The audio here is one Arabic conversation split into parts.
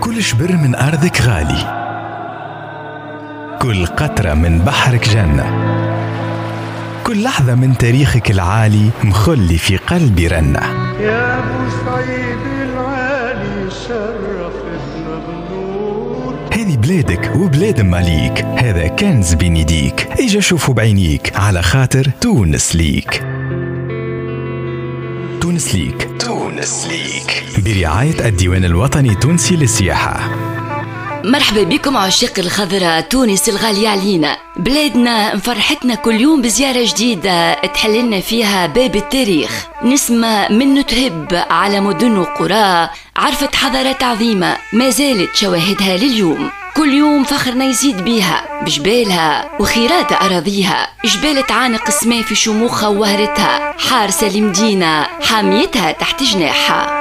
كل شبر من أرضك غالي، كل قطرة من بحرك جنة، كل لحظة من تاريخك العالي مخلي في قلبي رنة. يا أبو سعيد العالي شرفتنا بالنور. هذه بلادك وبلاد ماليك، هذا كنز بين يديك، اجا شوفوا بعينيك على خاطر تونس ليك. تونس ليك، تونس ليك برعاية الديوان الوطني التونسي للسياحة. مرحبا بكم عشاق الخضرة، تونس الغالية علينا، بلادنا مفرحتنا كل يوم بزيارة جديدة تحللنا فيها باب التاريخ، نسمة من تهب على مدن وقرى عرفت حضارات عظيمة ما زالت شواهدها لليوم. كل يوم فخرنا يزيد بيها بجبالها وخيرات أراضيها، جبال تعانق السماء في شموخها ووهرتها، حارسة لمدينة حاميتها تحت جناحها.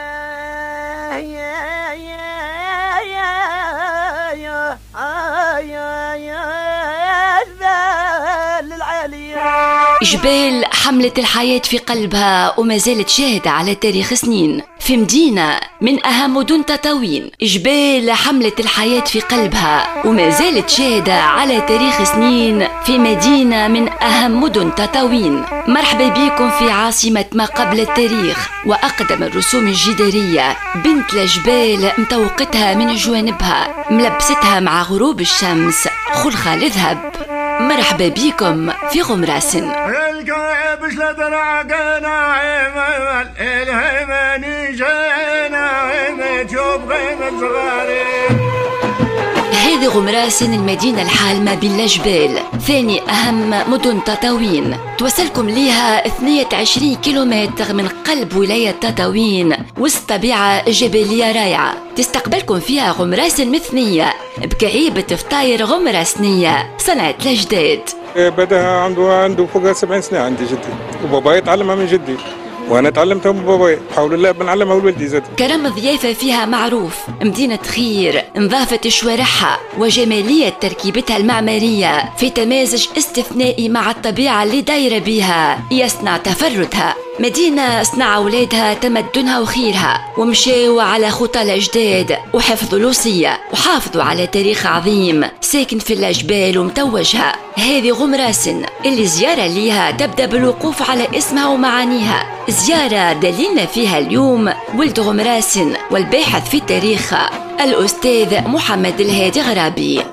جبال حملت الحياة في قلبها وما زالت شاهدة على تاريخ سنين في مدينة من أهم مدن تطاوين. جبال حملت الحياة في قلبها وما زالت شاهدة على تاريخ سنين في مدينة من أهم مدن تطاوين. مرحبا بكم في عاصمة ما قبل التاريخ وأقدم الرسوم الجدارية، بنت لجبال متوقتها من جوانبها، ملبستها مع غروب الشمس خلخة لذهب. مرحبا بكم في غمراسن. القايبش لدرعقنا عيمال الهيماني جينا عيمت يوم غيمت صغاري. هذه غمراسن، المدينة الحالمة بين الجبال، ثاني أهم مدن تطاوين، توصلكم ليها 22 كيلومتر من قلب ولاية تطاوين، وسط طبيعة جبلية رائعة. تستقبلكم فيها غمراسن مثنية بكعيبة فطاير غمراسنية صنعة الأجداد. بدأها عنده فوق 70 سنة عندي جدي، وباباي تعلمها من جدي، وانا تعلمتها من باباي، حول الله بنعلمها ولولدي زاد. كرم الضيافة فيها معروف، مدينة خير، نظافة شوارعها وجمالية تركيبتها المعمارية في تمازج استثنائي مع الطبيعة اللي دايرة بها يصنع تفردها. مدينة صنع أولادها تمدنها وخيرها، ومشاوا على خطى الأجداد وحفظوا الوصية وحافظوا على تاريخ عظيم ساكن في الجبال ومتوجها. هذه غمراسن اللي زيارة ليها تبدأ بالوقوف على اسمها ومعانيها، زيارة دليلنا فيها اليوم ولد غمراسن والباحث في تاريخها الأستاذ محمد الهادي غرابي.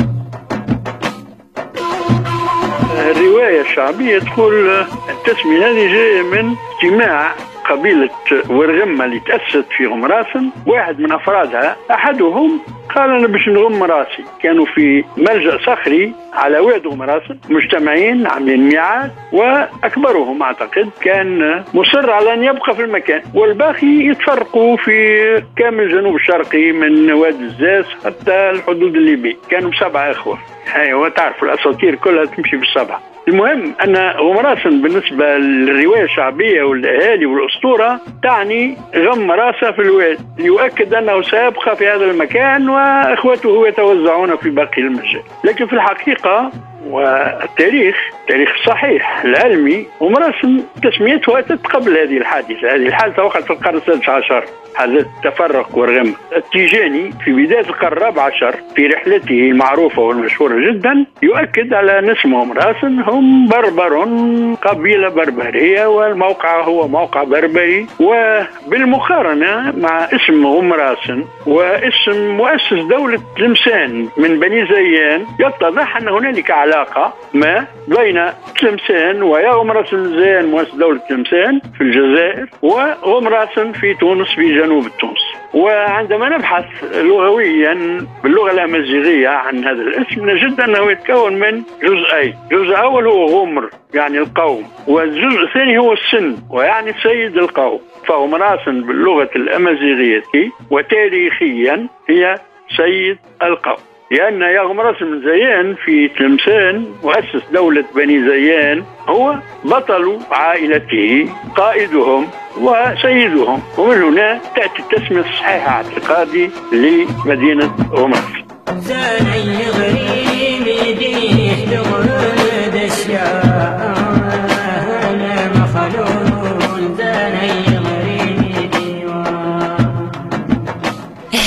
الرواية الشعبية تقول التسمية هذه جاية من اجتماع قبيلة ورغمة اللي تأسست في غمراسن. واحد من أفرادها أحدهم قال أنا باش نغم راسي، كانوا في ملجأ صخري على واد غمراسن مجتمعين عاملين ميعاد، وأكبرهم أعتقد كان مصر على أن يبقى في المكان والباقي يتفرقوا في كامل الجنوب الشرقي من وادي الزاز حتى الحدود الليبي. كانوا 7 إخوة، وتعرفوا الأساطير كلها تمشي بالسبعة. المهم أن غمراسن بالنسبة للرواية الشعبية والأهالي والأسطورة تعني غم راسه في الواد، يؤكد أنه سيبقى في هذا المكان وإخوته يتوزعون في باقي المجال. لكن في الحقيقة والتاريخ الصحيح العلمي غمراسن تسميتها أتت قبل هذه الحادثة. هذه الحادثة وقعت في القرن السادس عشر، حادثة تفرق ورغم. التيجاني في بداية القرن الرابع عشر في رحلته المعروفة والمشهورة جدا يؤكد على أن اسم غمراسن هم بربر، قبيلة بربرية، والموقع هو موقع بربري. وبالمقارنة مع اسم غمراسن واسم مؤسس دولة تلمسان من بني زيان يتضح أن هنالك علاقة ما بين تلمسان ويا غمراسن زيان مؤسس دولة تلمسان في الجزائر وغمراسن في تونس في جنوب تونس. وعندما نبحث لغويا باللغة الأمازيغية عن هذا الاسم نجد أنه يتكون من جزئين. جزء أول هو غمر يعني القوم، والجزء الثاني هو السن ويعني سيد القوم. فغمراسن باللغة الأمازيغية وتاريخيا هي سيد القوم، لأن يا غمراسن بن زيان في تلمسان مؤسس دولة بني زيان هو بطل عائلته قائدهم وسيدهم، ومن هنا تأتي التسمية الصحيحة اعتقادي لمدينة غمراسن.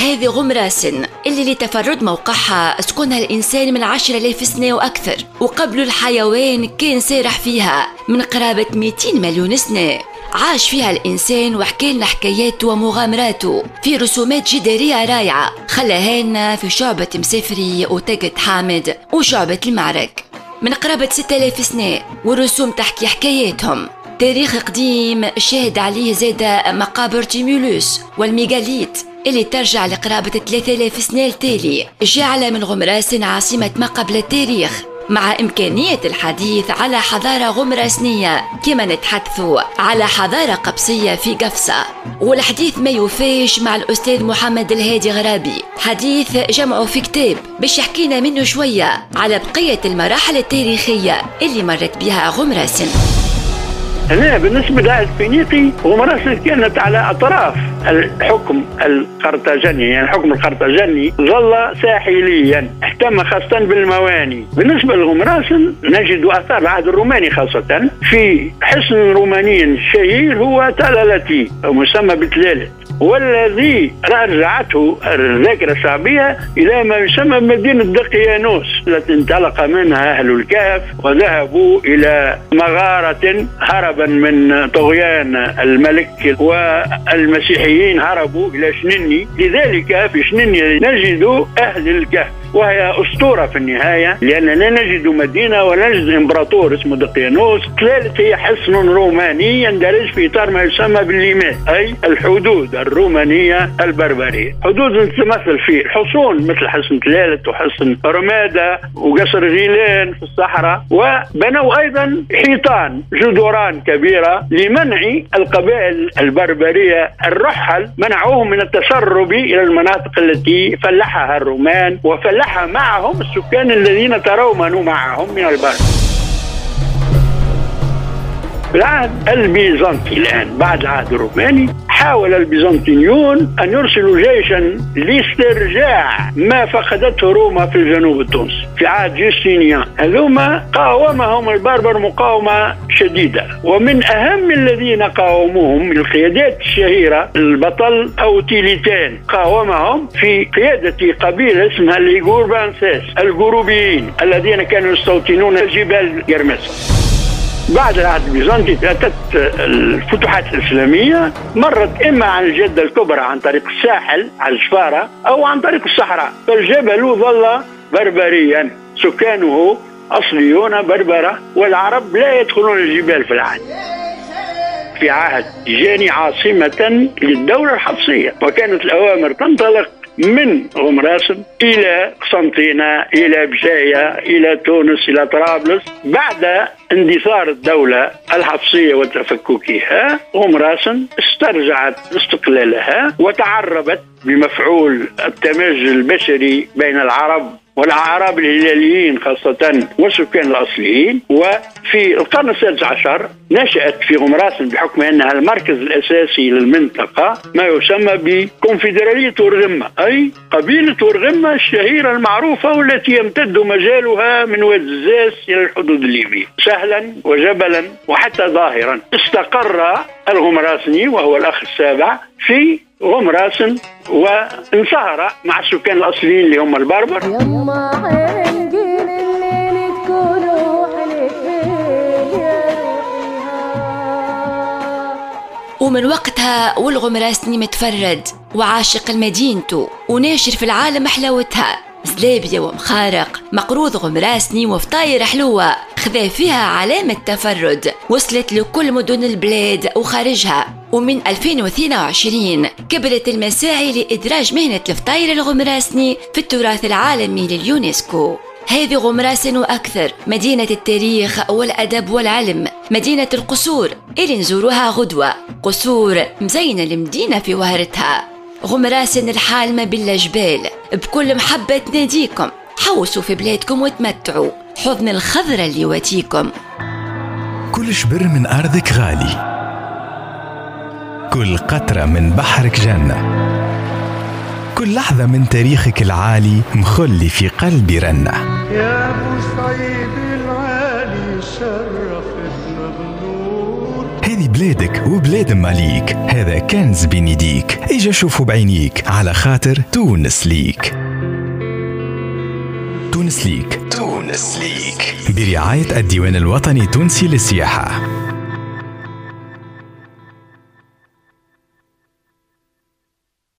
هذه غمراسن اللي لتفرد موقعها سكنها الإنسان من 10,000 سنة وأكثر، وقبل الحيوان كان سارح فيها من قرابة 200 مليون سنة. عاش فيها الإنسان وحكى لنا حكاياته ومغامراته في رسومات جدارية رائعة خلاها لنا في شعبة مسافري وتقت حامد وشعبة المعرك من قرابة 6000 سنة، والرسوم تحكي حكاياتهم. تاريخ قديم شاهد عليه زاد مقابر تيمولوس والميغاليت اللي ترجع لقرابة 3000 سنة التالي، جعل من غمراسن عاصمة ما قبل التاريخ، مع إمكانية الحديث على حضارة غمراسنية كما نتحدثوا على حضارة قبسية في قفصة. والحديث ما يوفيش مع الأستاذ محمد الهادي غرابي، حديث جمعه في كتاب باش يحكينا منه شوية على بقية المراحل التاريخية اللي مرت بها غمراسن. هنا بالنسبة للفينيقي غمراسن كانت على أطراف الحكم القرطاجني، يعني الحكم القرطاجني ظل ساحليا اهتم خاصة بالمواني. بالنسبة لغمراسن نجد أثار العهد الروماني خاصة في حصن روماني شهير هو تلالتي مسمى بتلالت، والذي رجعته الذاكرة الشعبية إلى ما يسمى مدينة دقيانوس التي انطلق منها أهل الكهف وذهبوا إلى مغارة هربا من طغيان الملك، والمسيحيين هربوا إلى شنني. لذلك في شنني نجد أهل الكهف، وهي أسطورة في النهاية، لأننا نجد مدينة ونجد إمبراطور اسمه دقيانوس. تلالت هي حصن روماني يندرج في إطار ما يسمى بالليمات، أي الحدود الرومانية البربرية. حدود تتمثل في حصون مثل حصن تلالت وحصن رمادة وقصر غيلان في الصحراء، وبنوا أيضا حيطان جدران كبيرة لمنع القبائل البربرية الرحل، منعوهم من التسرب إلى المناطق التي فلحها الرومان وفلحها معهم السكان الذين ترومنوا معهم من البر. بالعهد البيزنطي الآن بعد العهد الروماني حاول البيزنطيون أن يرسلوا جيشا لاسترجاع ما فقدته روما في الجنوب التونسي في عهد جوستينيان. هذوما قاومهم البربر مقاومة شديدة، ومن أهم الذين قاوموهم من القيادات الشهيرة البطل أوتيليتان، قاومهم في قيادة قبيلة اسمها الإيغوربانسيس الجروبيين الذين كانوا يستوطنون جبال قرمز. بعد العهد البيزنطي أتت الفتوحات الإسلامية، مرت إما عن الجدة الكبرى عن طريق الساحل على الجفارة أو عن طريق الصحراء، فالجبل ظل بربريا سكانه أصليون بربرة، والعرب لا يدخلون الجبال في العهد. في عهد جاني عاصمة للدولة الحبشية، وكانت الأوامر تنطلق من غمراسن إلى قسنطينة إلى بجاية إلى تونس إلى طرابلس. بعد اندثار الدولة الحبشية وتفككها، غمراسن استرجعت استقلالها وتعربت بمفعول التماز البشري بين العرب والأعراب الهلاليين خاصة والسكان الأصليين. وفي القرن السادس عشر نشأت في غمراسن بحكم أنها المركز الأساسي للمنطقة ما يسمى بكونفدرالية ورغمة، أي قبيلة ورغمة الشهيرة المعروفة والتي يمتد مجالها من وادي الزاس إلى الحدود الليبية سهلا وجبلا وحتى ظاهرا. استقر الغمراسني وهو الأخ السابع في غمراسن وانصهر مع السكان الأصليين اللي هم البربر. ومن وقتها والغمراسني متفرد وعاشق لمدينته وناشر في العالم حلاوتها، زلابية ومخارق مقروض غمراسني وفطاير حلوة خذا فيها علامة تفرد وصلت لكل مدن البلاد وخارجها. ومن 2022 كبرت المساعي لإدراج مهنة الفطاير الغمراسني في التراث العالمي لليونسكو. هذه غمراسن وأكثر، مدينة التاريخ والأدب والعلم، مدينة القصور اللي نزوروها غدوة، قصور مزينة المدينة في وهرتها. غمراسن الحالمة بالجبال بكل محبة تناديكم، حوسوا في بلادكم وتمتعوا، حضن الخضرة اللي يواتيكم. كل شبر من أرضك غالي، كل قطرة من بحرك جنة، كل لحظة من تاريخك العالي مخلي في قلبي رنة. يا أبو سعيد العالي شرفتنا بالنور. هذه بلادك وبلاد ماليك، هذا كنز بين يديك، اجا شوفوا بعينيك على خاطر تونس ليك. تونس ليك برعاية الديوان الوطني التونسي للسياحة.